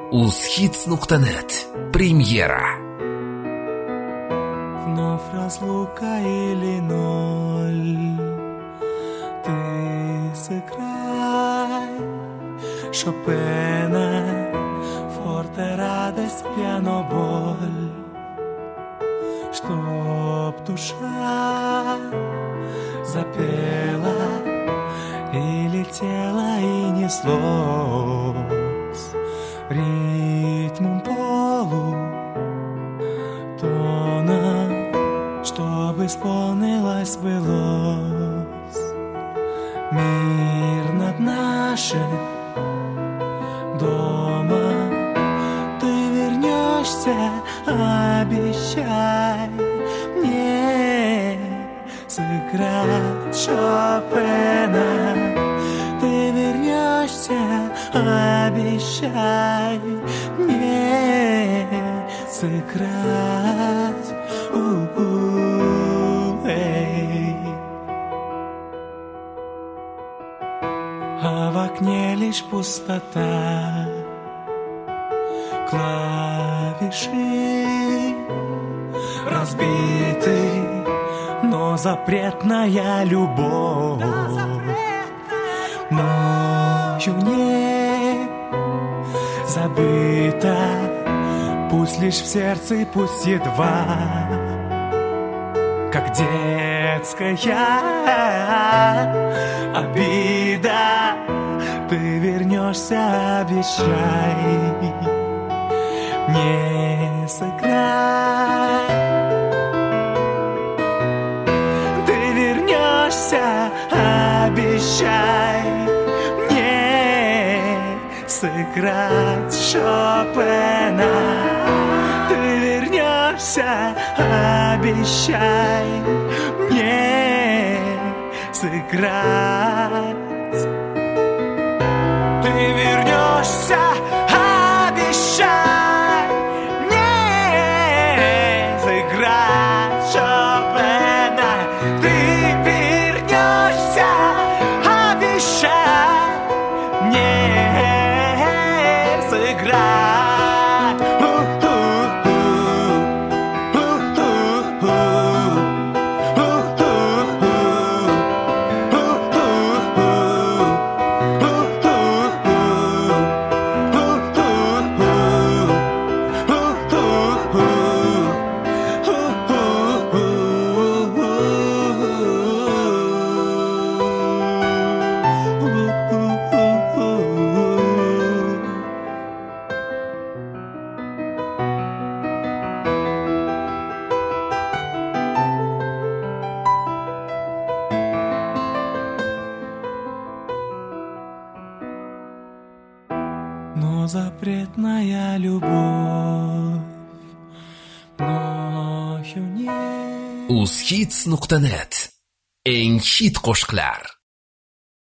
Узхитс.нет. Премьера. Вновь разлука или ноль, ты сыграй Шопена, форте радость, пьяно боль, чтоб душа запела и летела и неслось ритмом полутона, чтобы исполнилось, былось. Мир над нашим домом, ты вернешься, обещай мне сыграть Шопена. Ты вернешься, обещай мне сыграть. А в окне лишь пустота, клавиши разбиты, но запретная любовь ночью не забыта, пусть лишь в сердце, пусть едва, как детская обида. Ты вернешься, обещай мне сыграй. Ты вернешься, обещай мне сыграть Шопена. Ты вернешься, обещай мне сыграть. Ты вернешься, обещай мне сыграть Шопена. Ты вернешься, обещай мне сыграть. Но запретная любовь мною не... Узхитс.нет. Eng hit qo'shiqlar.